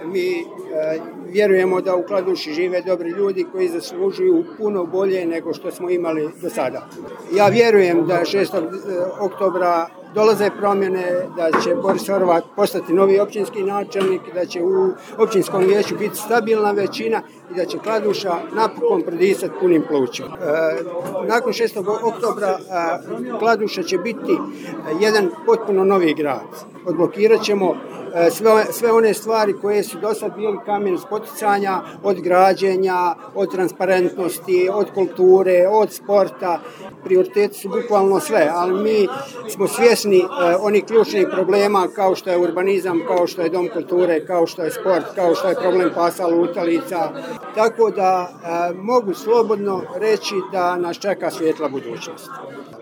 mi vjerujemo da u Kladuši žive dobri ljudi koji zaslužuju puno bolje nego što smo imali do sada. Ja vjerujem da 6. oktobra dolaze promjene, da će Boris Horvat postati novi općinski načelnik, da će u općinskom vijeću biti stabilna većina i da će Kladuša napokon prodisati punim plućima. Nakon 6. oktobra Kladuša će biti jedan potpuno novi grad. Odblokirat ćemo sve one stvari koje su do sad bili kamen spoticanja, od građenja, od transparentnosti, od kulture, od sporta. Prioriteti su bukvalno sve, ali mi smo svjesni onih ključnih problema kao što je urbanizam, kao što je dom kulture, kao što je sport, kao što je problem pasa lutalica. Tako da mogu slobodno reći da nas čeka svijetla budućnost.